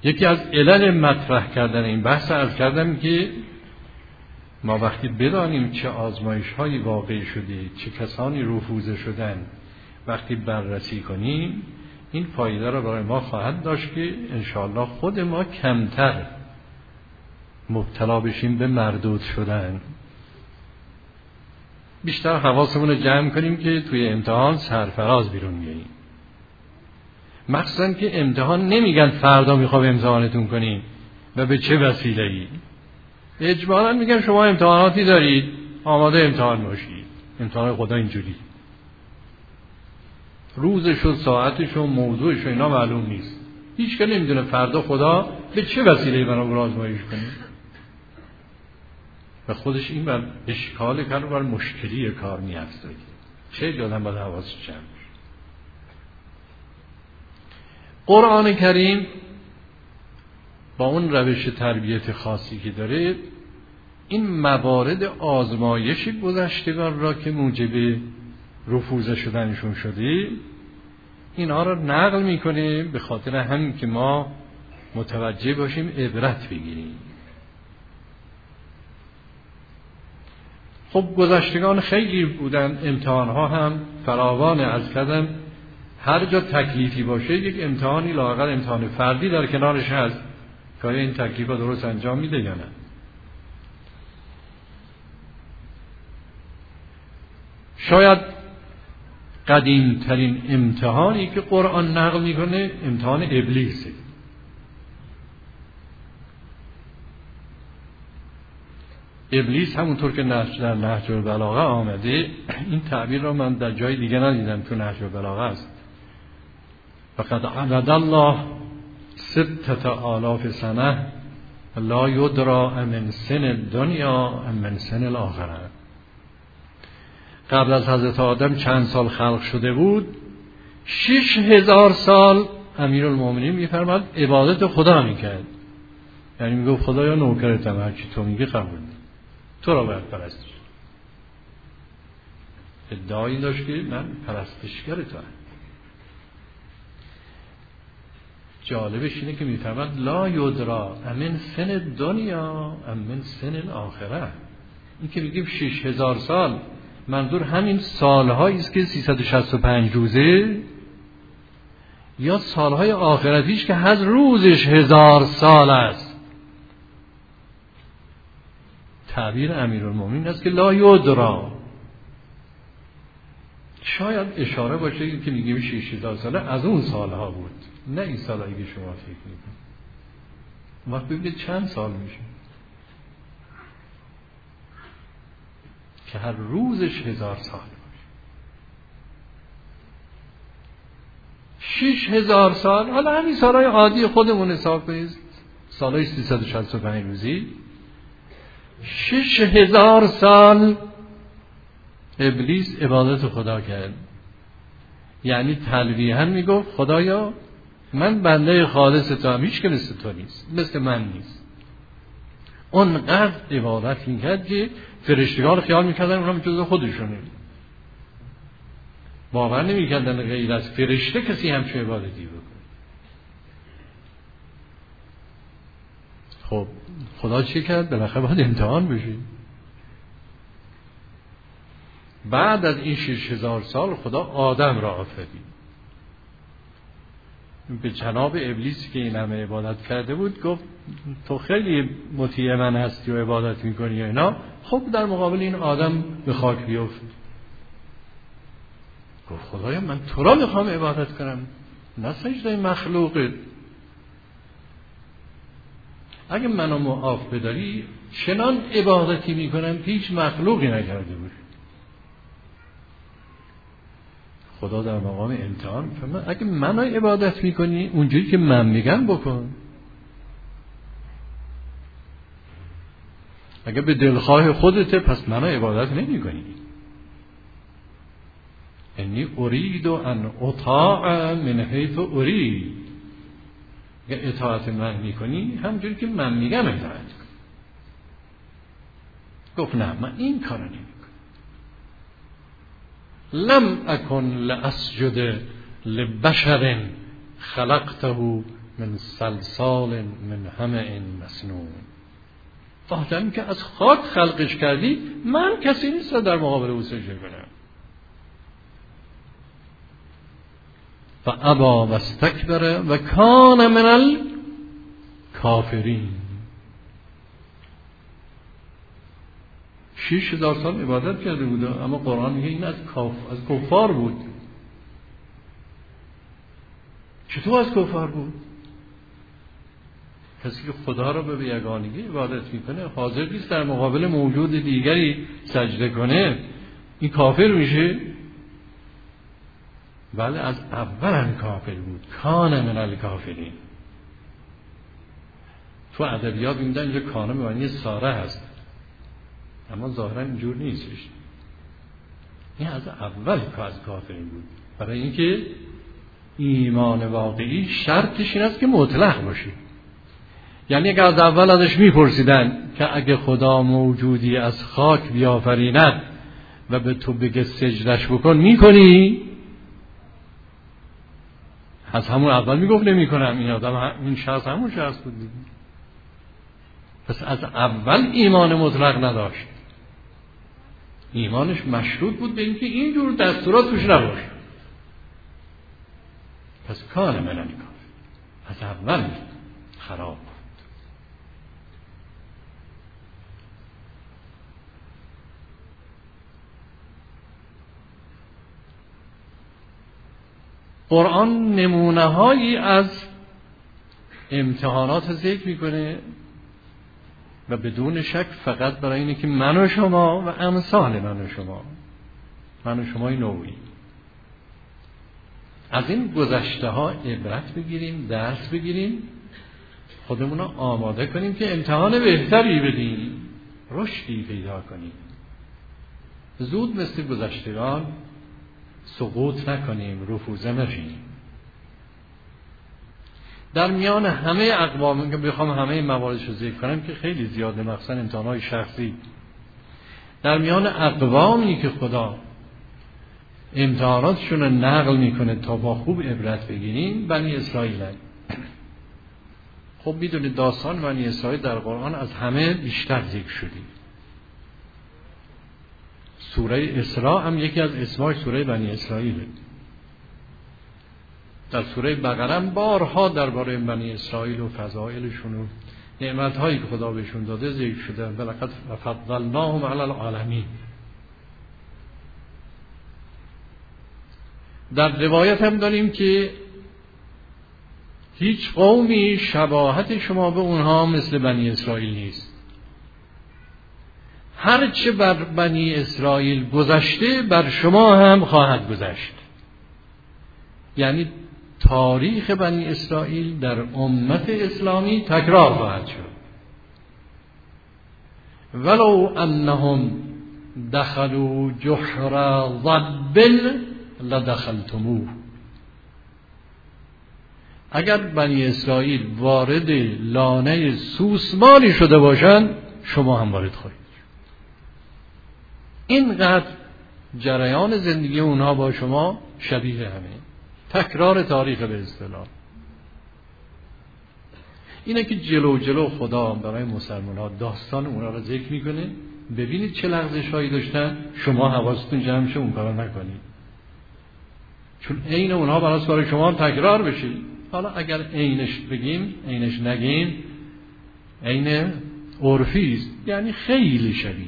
یکی از علل مطرح کردن این بحث عرض کردم که ما وقتی بدانیم چه آزمایش‌هایی واقع شده، چه کسانی رفوزه شدن، وقتی بررسی کنیم این فایده را برای ما خواهد داشت که انشاءالله خود ما کمتر مبتلا بشیم به مردود شدن. بیشتر حواسمون رو جمع کنیم که توی امتحان سرفراز بیرون بیاییم. مخصوصا که امتحان نمیگن فردا میخوام امتحانتون کنیم و به چه وسیله‌ای. اجمالاً میگن شما امتحاناتی دارید، آماده امتحان باشید. امتحان خدا اینجوری. روزش و ساعتش و موضوعش و اینا معلوم نیست. هیچ که نمیدونه فردا خدا به چه وسیله‌ای برام آزمایش کنه. و خودش این بر اشکال کار و بر مشکلی کار می‌افزاید. چه آدم باید حواسش جمع باشه. قرآن کریم با اون روش تربیت خاصی که داره این موارد آزمایش گذشتگان را که موجب رفوزه شدنشون شده اینها را نقل میکنه، به خاطر همین که ما متوجه باشیم عبرت بگیریم. خب گذشتگان خیلی بودن، امتحانها هم فراوان. از کردم هر جا تکلیفی باشه یک امتحانی لااقل امتحان فردی در کنارش هست که این تکلیف ها درست انجام میده یا نه. شاید قدیم ترین امتحانی که قرآن نقل میکنه امتحان ابلیسه. ابلیس همونطور که در نهج البلاغه آمده، این تعبیر را من در جای دیگه ندیدم، تو نهج البلاغه است. فقد عدد الله 6000 سنه لا یدری من سن الدنیا من سن الاخره. قبل از حضرت آدم چند سال خلق شده بود؟ 6000 سال امیرالمومنین میفرماد عبادت خدا میکرد. یعنی میگفت خدایا نوکرتم، هر چی تو میگی قبول، تو را باید پرستش. ادعایی داشت که من پرستشگر تو هم. جالبش اینه که میفرماد لا یدرا امن سن دنیا امن سن الاخره. این که میگیم 6000 سال منظور همین سالهایی است که 365 روزه، یا سالهای آخرتیش که هر روزش 1000 سال است. تعبیر امیرالمومنین است که لا یدرا. شاید اشاره باشه که میگیم 6000 ساله از اون سالها بود، نه این سالهایی که شما فکر میکنید. وقت ببینید چند سال میشه که هر روزش 1000 سال باشه. 6000 سال، حالا همین سالهای عادی خودمون حساب کنید، سالهای 365 روزی، 6000 سال ابلیس عبادت خدا کرد. یعنی تلویحاً میگفت خدایا من بنده خالص تو هم، هیچ که مثل تو نیست، مثل من نیست. اونقدر عبادت میکرد که فرشتگان خیال میکردن اونم جزء خودشونه، باور نمیکردن غیر از فرشته کسی همچون عبادتی بکنه. خب خدا چی کرد؟ بالاخره باید امتحان بشه. بعد از این 6000 سال خدا آدم را آفرید. به جناب ابلیس که این همه عبادت کرده بود گفت تو خیلی مطیع من هستی و عبادت میکنی و اینا، خب در مقابل این آدم به خاک بیفت. گفت خدایا من تو را میخوام عبادت کنم، نه سجده مخلوقت. اگه منو معاف بداری چنان عبادتی میکنم که هیچ مخلوقی نکرده بود. خدا در مقام امتحان فرمود اگه منو عبادت میکنی اونجوری که من میگم بکن، اگه به دلخواه خودته پس منو عبادت نمیکنی. انی ارید ان اطاع من حیث ارید. اگه اطاعت من میکنی همونجوری که من میگم اطاعت کن. گفت نه من این کارو نمیکنم. لم اکن لاسجد لبشر خلقته من صلصال من حمأ مسنون. آدمی که از خاک خلقش کردی، من کسی نیست در مقابل او سجده کنم. فابا واستکبر و کان من الکافرین. 6000 سال عبادت کرده بود، اما قرآن میگه این از کفار بود. چطور از کفار بود؟ کسی که خدا را به یگانگی عبادت میکنه، حاضر نیست در مقابل موجود دیگری سجده کنه، این کافر میشه؟ بله، از اول هم کافر بود. کان من الکافرین. تو ادبیات میگن اینجا کان به معنی ساره هست، اما ظاهرا اینجور نیستش. این از اول که از کافرین بود. برای اینکه ایمان واقعی شرطش این است که مطلق باشه. یعنی اگر از اول ازش میپرسیدن که اگه خدا موجودی از خاک بیافریند و به تو بگه سجدش بکن، میکنی؟ از همون اول میگفت نمیکنم. این آدم، این شخص همون شخص بود دیگه. پس از اول ایمان مطلق نداشت. ایمانش مشروط بود به اینکه اینجور دستورات توش نباشه. پس کان من الکافر، از اول خراب بود. قرآن نمونه هایی از امتحانات ذکر میکنه و بدون شک فقط برای اینه که من و شما و امثال من و شمای نوعی از این گذشته ها عبرت بگیریم، درس بگیریم، خودمون رو آماده کنیم که امتحان بهتری بدیم، رشدی پیدا کنیم. زود مثل گذشتگان سقوط نکنیم، رفوزه نشیم. در میان همه اقوام که بخوام همه مواردش رو ذکر کنم که خیلی زیاده، مخصوصا امتحانات شخصی، در میان اقوامی که خدا امتحاناتشون رو نقل میکنه تا با خوب عبرت بگیریم، بنی اسرائیل هست. خب میدونید داستان بنی اسرائیل در قرآن از همه بیشتر ذکر شده. سوره اسراء هم یکی از اسماش سوره بنی اسرائیل. در سوره بقره هم بارها درباره بنی اسرائیل و فضائلشون و نعمت‌هایی که خدا بهشون داده ذکر شده. ولقد فضلناهم علی العالمین. در روایت هم داریم که هیچ قومی شباهت شما به اونها مثل بنی اسرائیل نیست. هرچه بر بنی اسرائیل گذشته بر شما هم خواهد گذشت. یعنی تاریخ بنی اسرائیل در امت اسلامی تکرار خواهد شد. ولو انهم دخلوا جحر ضب لدخلتموه. اگر بنی اسرائیل وارد لانه سوسمالی شده باشند، شما هم وارد خواهید. اینقدر جریان زندگی اونها با شما شبیه همه، تکرار تاریخ به اصطلاح. اینه که جلو خدا برای مسلمان ها داستان اونها را ذکر میکنه. ببینید چه لغزش هایی داشتن، شما حواستون جمع شه اون کارا نکنید، چون عین اونها برای شما تکرار بشه. حالا اگر عینش بگیم، عینش نگیم، عین عرفی است، یعنی خیلی شبیه.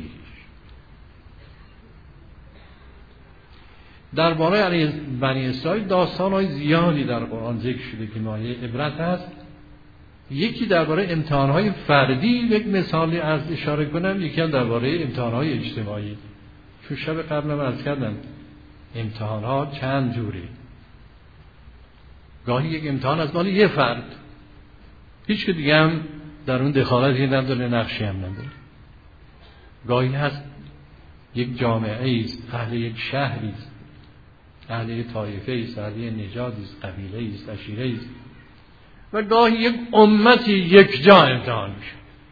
درباره بنی اسرائیل داستان‌های زیادی در قرآن ذکر شده که مایه عبرت است. یکی درباره امتحان‌های فردی، یک مثالی از اشاره کنم، یکی هم درباره امتحان‌های اجتماعی. چون شب قبلم عرض کردم امتحان‌ها چند جوره. گاهی یک امتحان از مال یه فرد، هیچ که دیگه هم در اون دخالتی نداره، نقشی هم نداره. گاهی هست یک جامعه است، اهل یک شهری است، اهل یک طایفه است، اهل یک نژادی است، قبیله است، عشیره است. و گاهی یک امتی یک جا امتحان میشه.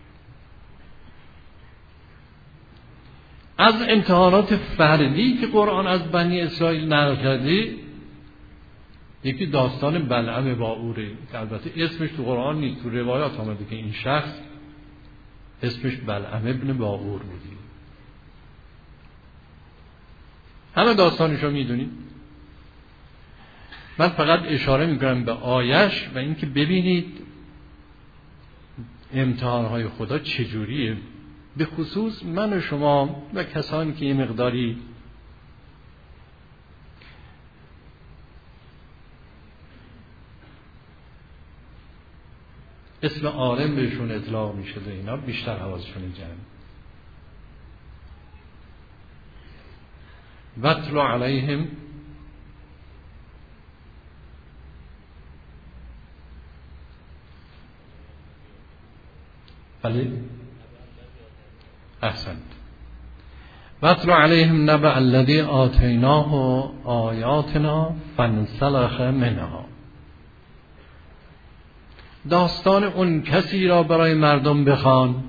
از امتحانات فردی که قرآن از بنی اسرائیل نقل کرده، یکی داستان بلعم باعوره که البته اسمش تو قرآن نیست، تو روایات آمده که این شخص اسمش بلعم ابن باعور بودی. همه داستانشو میدونید. من فقط اشاره میکنم به آیش و اینکه ببینید امتحانهای خدا چجوریه، به خصوص من و شما و کسانی که یه مقداری اسم عالم بهشون اطلاق میشه و اینا بیشتر حواسشون جمع. وَاتْلُ عَلَيْهِمْ بله احسنت. وَاتْلُ عَلَيْهِمْ نَبَأَ الَّذِي آتَيْنَاهُ آیاتنا فَانسَلَخَ مِنْهَا. داستان اون کسی را برای مردم بخوان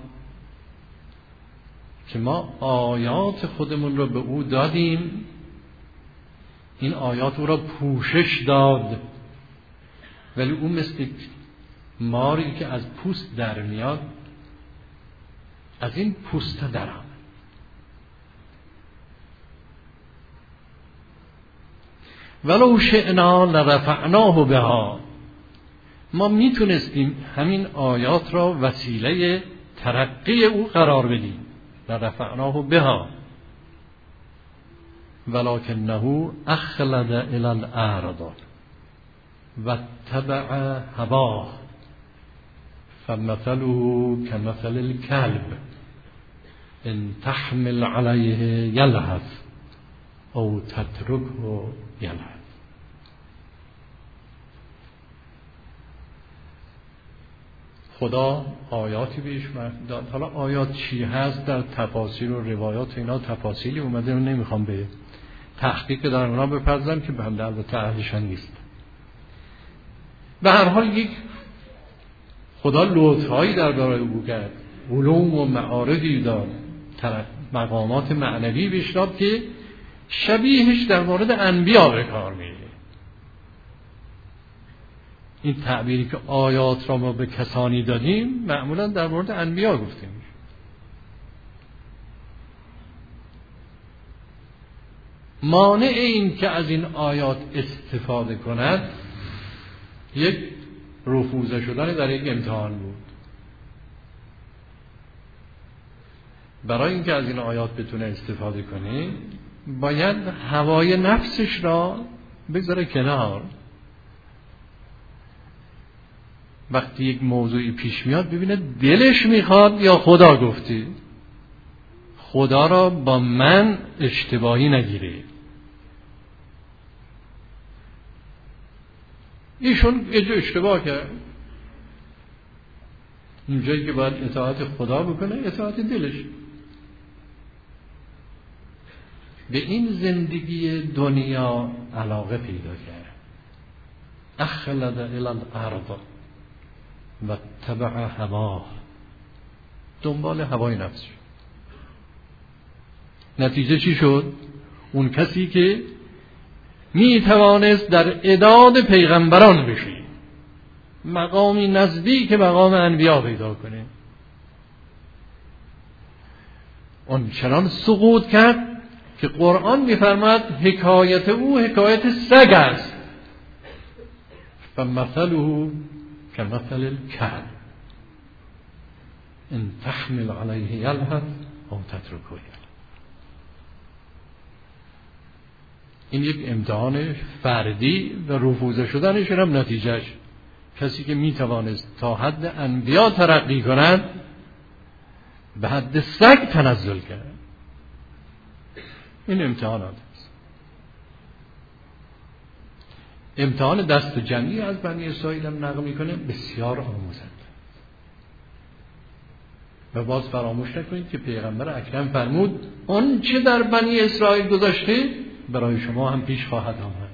که ما آیات خودمون رو به او دادیم، این آیات او را پوشش داد، ولی او مثل ماری که از پوست در میاد از این پوست در آمد. ولو شئنا لرفعناه بها. ما میتونستیم همین آیات را وسیله ترقی او قرار بدیم، لرفعناه بها ولکنه اخلد الی الارض واتبع هواه فمثله كمثل الكلب ان تحمل عليه يلهث او تتركه يلهث. خدا آیاتی بهش داد. حالا آیات چی هست در تفاسیر و روایات اینا تفاصیلی اومده، من نمیخوام به تحقیق در اونا بپردازم که بنده البته اهلشان نیست. به هر حال یک خدا لطفایی در برای او کرد، علوم و معارفی داد، مقامات معنوی بهش داد که شبیهش در مورد انبیا به کار میره. این تعبیری که آیات را ما به کسانی دادیم معمولا در مورد انبیا گفته میشه. مانع این که از این آیات استفاده کند یک رفوزه شدن در یک امتحان بود. برای اینکه از این آیات بتونه استفاده کنه باید هوای نفسش را بذاره کنار. وقتی یک موضوعی پیش میاد ببینه دلش میخواد یا خدا گفتی، خدا را با من اشتباهی نگیره. ایشون یه جا اشتباه کرد، اینجایی که باید اطاعت خدا بکنه اطاعت دلش. به این زندگی دنیا علاقه پیدا کرد. اخلد الی الارض و تبع هواه، دنبال هوای نفس شد. نتیجه چی شد؟ اون کسی که می توانست در اعداد پیغمبران بشه، مقامی نزدیک مقام انبیا پیدا کنه، اون چنان سقوط کرد که قرآن می‌فرماید حکایت او حکایت سگ است. فمثله كمثل الكلب ان تحمل عليه يلهث او تتركه يلهث. این یک امتحان فردی و رفوزه شدنش هم نتیجهش کسی که میتوانست تا حد انبیا ترقی کند به حد سگ تنزل کرد. این امتحانات است. امتحان دست جمعی از بنی اسرائیل هم نقل میکنه بسیار آموزنده. و باز فراموش نکنید که پیغمبر اکرم فرمود اون چه در بنی اسرائیل گذاشته برای شما هم پیش خواهد آمد.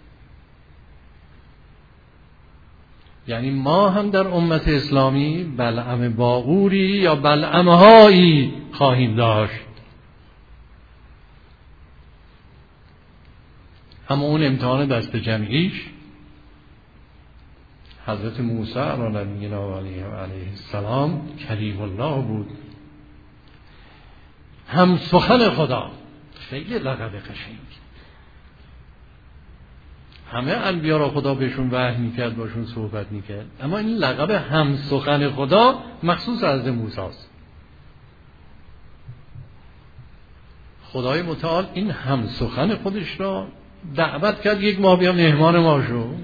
یعنی ما هم در امت اسلامی بلعم باعوری یا بلعمهایی خواهیم داشت. اما اون امتحان دست جمعیش حضرت موسی علیه السلام کلیم الله بود، هم سخن خدا. خیلی لقب قشنگ. همه انبیا را خدا بهشون وحی میکرد، باشون صحبت میکرد، اما این لقب هم سخن خدا مخصوص حضرت موسی است. خدای متعال این هم سخن خودش را دعوت کرد 1 ماه بیا مهمان ما شو.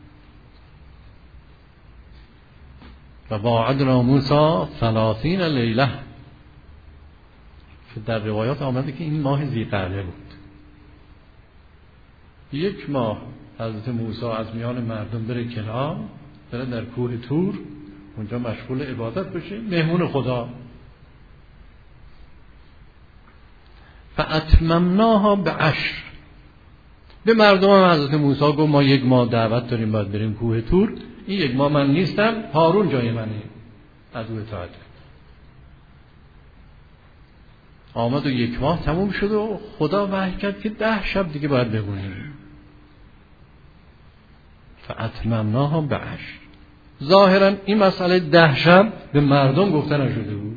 و واعدنا موسی 30 لیله، که در روایات آمده که این ماه ذی‌قعده بود. 1 ماه حضرت موسی از میان مردم بره کنار، بره در کوه طور، اونجا مشغول عبادت بشه، مهمون خدا. فاتممناها بعشر. به مردم هم حضرت موسی گفت ما 1 ماه دعوت داریم، باید بریم کوه طور. این 1 ماه من نیستم، هارون جای منه، از او اطاعت کرد. آمد و 1 ماه تموم شد و خدا وحی کرد که 10 شب دیگه باید بمونیم. فاتممناها بعشر. ظاهرا این مسئله 10 شب به مردم گفته نشده بود.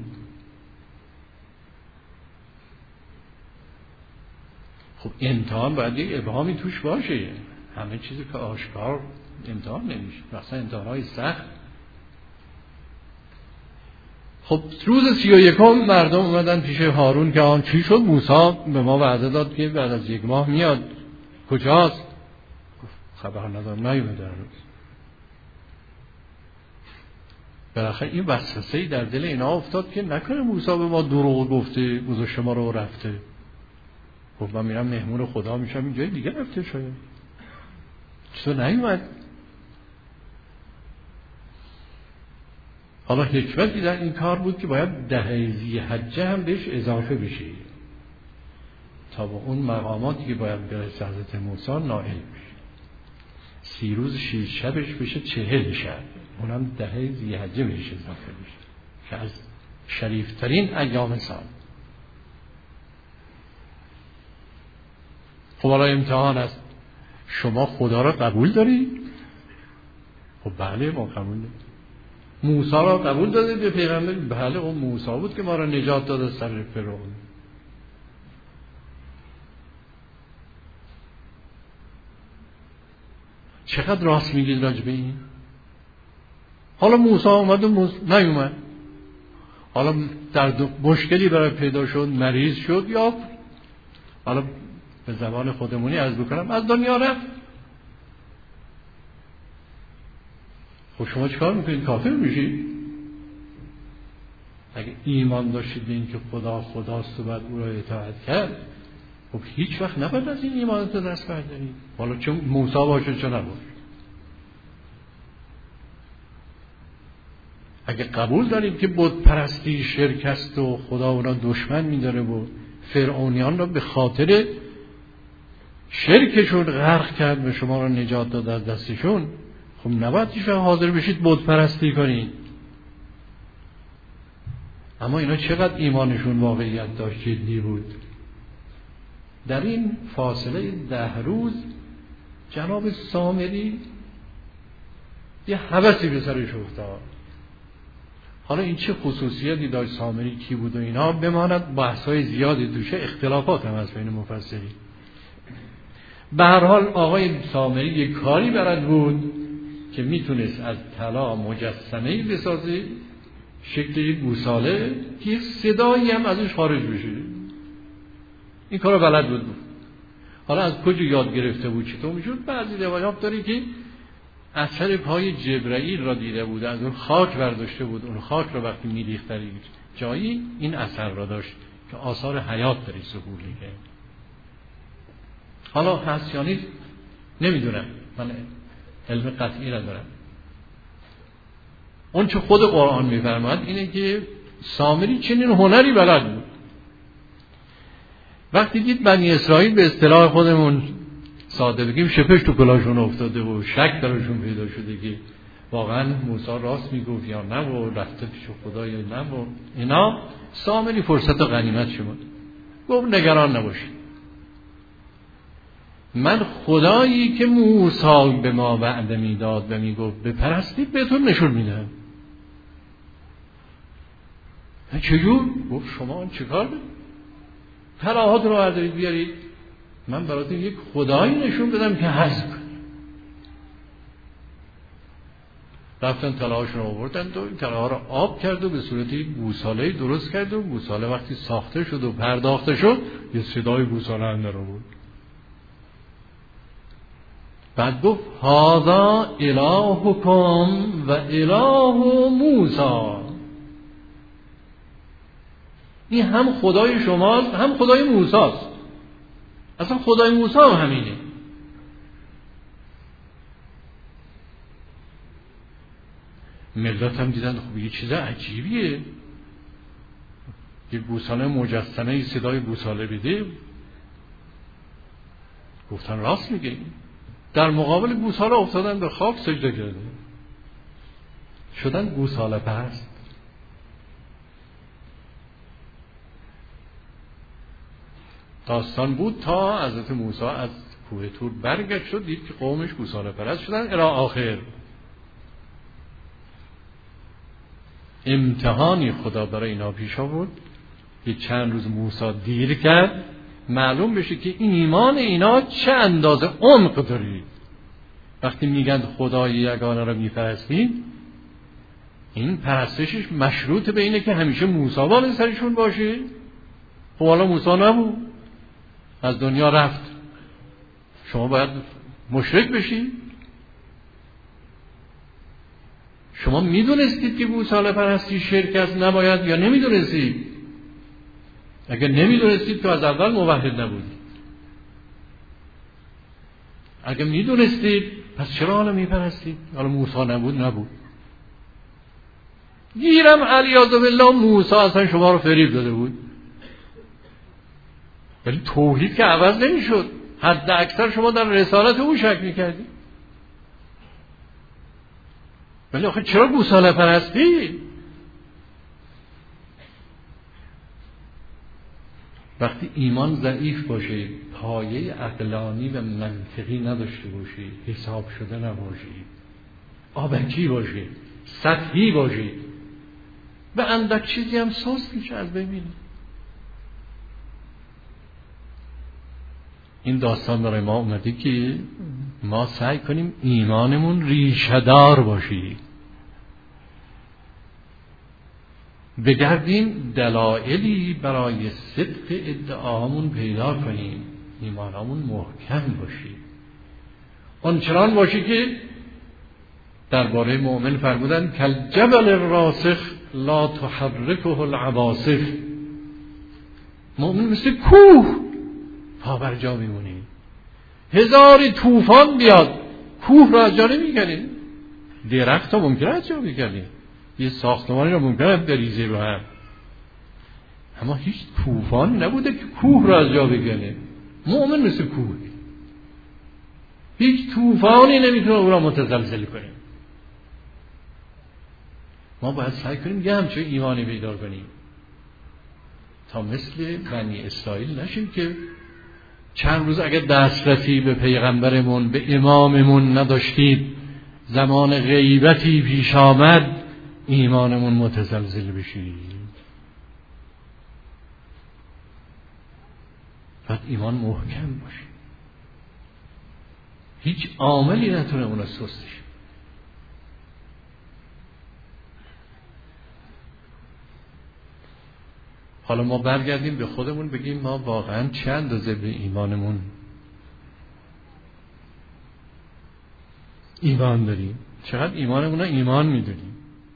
خب امتحان باید یک ابهامی توش باشه. همه چیزی که آشکار امتحان نمیشه، مثلا امتحان‌های سخت. خب روز 31 مردم اومدن پیش هارون که آن چی شد؟ موسی به ما وعده داد که بعد از 1 ماه میاد، کجاست؟ خبر ندارم، نیومده هنوز. بالاخره این وسوسه‌ای در دل اینا افتاد که نکنه موسی به ما دروغ گفته، گذاشته ما رو رفته. گفت من میرم مهمون خدا میشم، این جای دیگه رفته شاید. چطور نیومد؟ حالا حکمتی در این کار بود که باید 10 ذی‌حجه هم بهش اضافه بشه تا به اون مقاماتی که باید برسه حضرت موسی نائل بشه. 30 روز 6 شبش بشه 40 شب، اونم 10 ذی‌حجه بهش اضافه بشه که از شریفترین ایام سال. خب حالا امتحان است. شما خدا را قبول داری؟ خب بله ما قبول داریم. موسی را قبول داده به پیغمبر؟ بله اون موسی بود که ما را نجات داد از سر فرعون. چقدر راست میگید راجع به این؟ حالا موسی اومد و نیومد، حالا در مشکلی برای پیدا شد، مریض شد، یا حالا به زبان خودمونی عرض بکنم از دنیا رفت. خب شما چیکار میکنید؟ کافر میشید؟ اگه ایمان داشتید به این که خدا خداست و بعد او را اطاعت کرد، خب هیچ وقت نباید از این ایمانت دست بردارید. حالا چه موسی باشه چه نباشه. اگه قبول دارید که بت پرستی شرک است و خدا اونا دشمن میداره و فرعونیان را به خاطر شرکشون غرق کرد و شما را نجات داد از دستشون، خب نباید هیچ وقت حاضر بشید بت پرستی کنید. اما اینا چقدر ایمانشون واقعیت داشت، جدی بود. در این فاصله 10 روز جناب سامری یه هوسی به سرش افتاد. حالا این چه خصوصیتی داشت، سامری کی بود و اینا بماند، بحث‌های زیادی توشه، اختلافات هم از بین مفسرین. به هر حال آقای سامری یک کاری بلد بود که میتونست از طلا مجسمه‌ای بسازه شکل یک گوساله که صدایی هم ازش خارج بشه. این کارو بلد بود. حالا از کجا یاد گرفته بود، چطور میشد؟ بعضی روایات داره که اثر پای جبرائیل را دیده بود، از اون خاک برداشته بود، اون خاک را وقتی میریخت در جایی این اثر را داشت که آثار حیات داره ظهور می‌کنه. حالا هست یا نیست نمیدونم، من علم قطعی ندارم. اون چه خود قرآن میفرماید اینه که سامری چنین هنری بلد بود. وقتی دید بنی اسرائیل به اصطلاح خودمون ساده بگیم شپش تو کلاشون افتاده و شک درشون پیدا شده که واقعا موسی راست میگفت یا نه و رفته پیش خدا یا نه و اینا، سامری فرصت غنیمت شد. گفت نگران نباشید، من خدایی که موسی به ما وعده میداد و میگفت بپرستید بهتون نشون میدم. چجور؟ گفت شما چیکار دارید؟ طلاهات رو بردارید بیارید من براتون یک خدایی نشون بدم که هست. رفتن طلاهاشون رو آوردن و این طلاها رو آب کرد و به صورتی گوساله درست کرد و گوساله وقتی ساخته شد و پرداخته شد یه صدای گوساله اندر آورد. بعد گفت هذا الهکم و اله موسی. این هم خدای شماست هم خدای موسی است. اصلا خدای موسی هم همینه. ملت هم دیدن خب یه چیز عجیبیه، یه گوساله مجسمه صدای گوساله بده. گفتن راست میگه. در مقابل گوساله افتادن به خاک سجده کرده شدن گوساله پرست. داستان بود تا حضرت موسی از کوه طور برگشت شد دید که قومش گوساله پرست شدن الی آخر. امتحانی خدا برای اینا پیش آورد که چند روز موسی دیر کرد معلوم بشه که ایمان اینا چه اندازه عمق داره. وقتی میگن خدای یگانه رو میپرستید این پرستشش مشروط به اینه که همیشه موسی بالا سرشون باشه. خب حالا موسی نبود، از دنیا رفت، شما باید مشرک بشید. شما میدونستید که گوساله پرستی شرک است نباید یا نمیدونستید؟ اگر نمیدونستید تو از اول موحد نبودید. اگر میدونستید پس چرا حالا میپرستید؟ حالا موسی نبود. گیرم علیاذ بالله موسی اصلا شما رو فریب داده بود، ولی توحید که عوض نمیشد. حد اکثر شما در رسالت او شک میکردید. ولی آخه چرا گوساله پرستی؟ وقتی ایمان ضعیف باشه، پایه عقلانی و منطقی نداشته باشه، حساب شده نباشه، آبکی باشه، سطحی باشه، به اندک چیزی هم سست میشه از ببینید. این داستان برای ما اومده که ما سعی کنیم ایمانمون ریشه‌دار باشه، بگردیم دلایلی برای صدق ادعامون پیدا کنیم، ایمانمون محکم باشه. آنچنان باشه که درباره مؤمن فرمودن کالجبل الراسخ لا تحرکه العواصف. مؤمن مثل کوه پا بر جا میمونه. هزار طوفان بیاد کوه را از جا نمیکنه. درخت ها ممکنه از جا بکنه، یه ساختمانی را ممکنه بریزه رو هم، اما هیچ طوفان نبوده که کوه را از جا بکنه. مؤمن مثل کوه، هیچ طوفانی نمیتونه او را متزلزل کنه. ما باید سعی کنیم یه همچون ایمانی بیدار کنیم تا مثل بنی اسرائیل نشیم که چند روز اگر دسترسی به پیغمبرمون به اماممون نداشتید، زمان غیبتی پیش آمد ایمانمون متزلزل بشید. باید ایمان محکم باشه، هیچ عاملی نتونه اون رو سستش. حالا ما برگردیم به خودمون بگیم ما واقعا چه اندازه به ایمانمون ایمان داریم، چقدر ایمانمون رو ایمان میدونیم.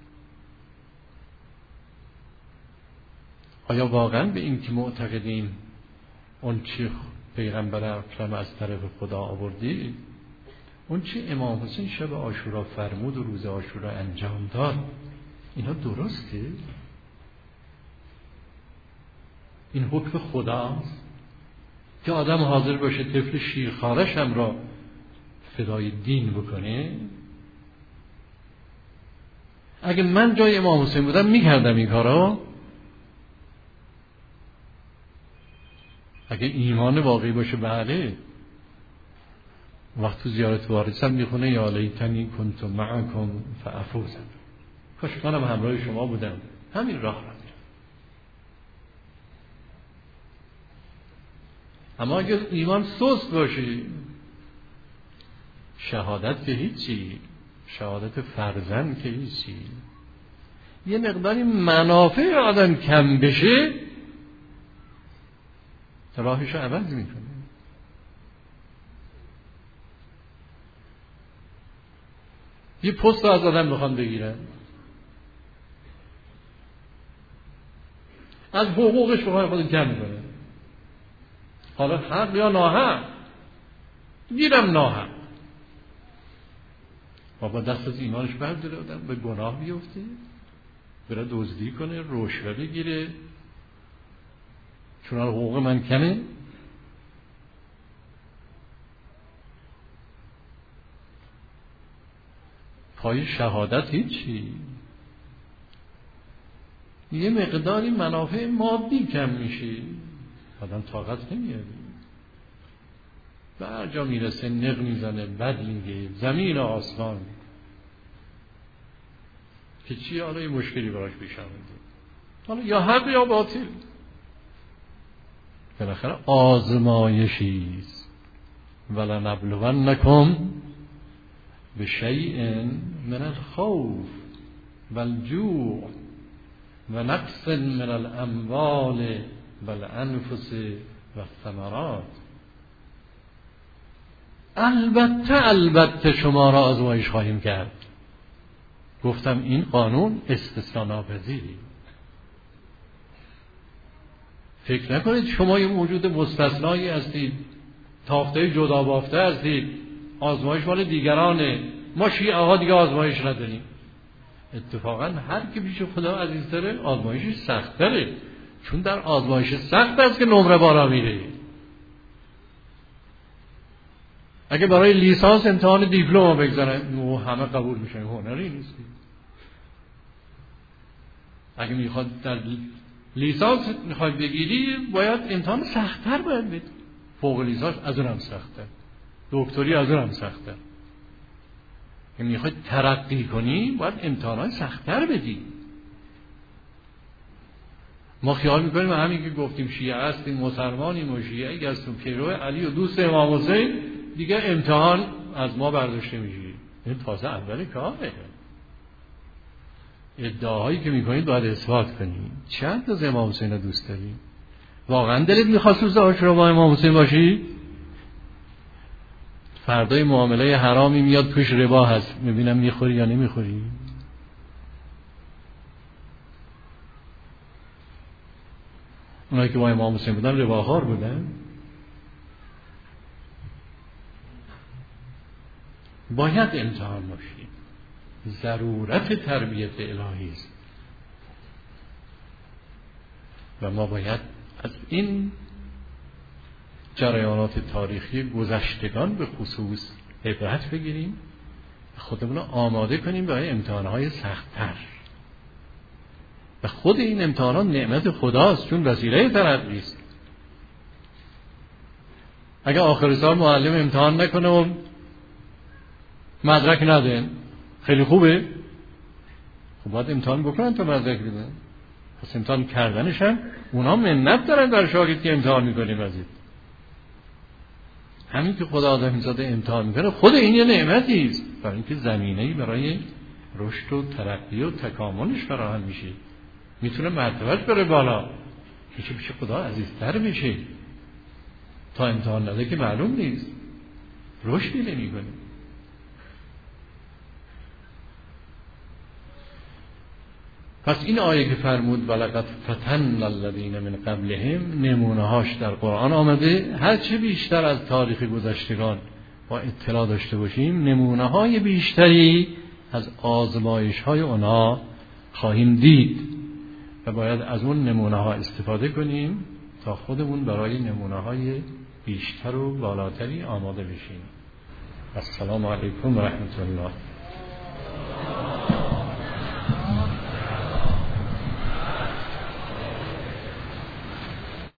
آیا واقعا به این که معتقدیم اون چی پیغمبر اکرم از طرف خدا آوردی، اون چی امام حسین شب عاشورا فرمود و روز عاشورا انجام داد، اینا درسته؟ این حکم خداست که آدم حاضر باشه طفل شیرخوارش هم را فدای دین بکنه؟ اگه من جای امام حسین بودم میکردم این کارا. اگه ایمان واقعی باشه بله، وقت تو زیارت وارث هم میخونه یا لیتنی کنت معکم فافوز، کاش منم همراه شما بودم همین راه را میرم. اما اگر ایمان سست باشی، شهادت که هیچی، شهادت فرزند که هیچی، یه مقداری منافع آدم کم بشه راهشو عوض میکنه. یه پست از آدم میخوان بگیرن، از حقوقش بخواه خودم کم میکنه، حالا حق یا ناحق، گیرم ناحق، بابا دست از ایمانش برداره، آدم به گناه بیفته، بره دزدی کنه، رشوه بگیره چون حقوق من کمه. پای شهادت هیچی، یه مقداری منافع مادی کم میشه، آدم طاقت نمیاره، به هر جا میرسه نق میزنه، بد میگه، زمین و آسمان، که چی حالا یه مشکلی براش پیش آمده، حالا یا حق یا باطل، بالاخره آزمایشیست. ولنبلونکم بشیء من الخوف والجوع و نقص من الاموال والانفس والثمرات. البته شما را آزمایش خواهیم کرد. گفتم این قانون استثناء ناپذیری. فکر نکنید شما یه موجود مستثنایی هستید، تافته جدا بافته هستید، آزمایش مال دیگرانه، ما شیعه ها دیگه آزمایش نداریم. اتفاقا هر که پیش خدا عزیزتره آزمایشش سخت‌تره، چون در آزمایش سخت است که نمره بالا میره. اگه برای لیسانس امتحان دیپلم بگذارن همه قبول میشن، هنری نیست. اگه میخواد در لیسانس میخواد بگیری باید امتحان سخت‌تر باید بدی، فوق لیسانس از اونم سخت‌تر، دکتری از اونم سخت‌تر. اگه میخواد ترقی کنی باید امتحانات سخت‌تر بدی. ما خیال میکنیم همین که گفتیم شیعه هستیم، مسلمانیم و شیعه هستیم، پیرو علی و دوست امام حسین، دیگه امتحان از ما برداشته میشه. این تازه اول کاره. ادعاهایی که میکنید باید اثبات کنید. چند تا امام حسین رو دوست دارید؟ واقعا دلت میخواست روز عاشورا با امام حسین باشی؟ فردای معامله حرامی میاد توش ربا هست، میبینم میخوری یا نمیخوری؟ اونایی که با امام حسین بودن رباخوار بودن. باید امتحان باشی، ضرورت تربیت الهی است و ما باید از این جریانات تاریخی گذشتگان به خصوص عبرت بگیریم، خودمون رو آماده کنیم برای امتحانهای سخت‌تر. و خود این امتحانات نعمت خداست، چون وسیله ترقی است. اگه آخر سال معلم امتحان نکنه و مدرک ندن خیلی خوبه، خب باید امتحان بکنن تا مدرک بدن. پس امتحان کردنش هم اونا منت دارن در شاگردی که امتحان میکنیم. از این همین که خدا آدمیزاده امتحان میکنه، خود این یه نعمتی است، برای اینکه زمینه‌ای برای رشد و ترقی و تکاملش فراهم میشه، میتونه مرتبهش بره بالا، که پیش خدا عزیزتر بشه. تا امتحان نده که معلوم نیست، رشدی نمیکنه. پس این آیه که فرمود ولقد فتن الذین من قبلهم، نمونه هاش در قرآن آمده. هر چه بیشتر از تاریخ گذشتگان با اطلاع داشته باشیم، نمونه های بیشتری از آزمایش های اونا خواهیم دید و باید از اون نمونه ها استفاده کنیم تا خودمون برای نمونه های بیشتر و بالاتری آماده بشیم. السلام علیکم و رحمت الله.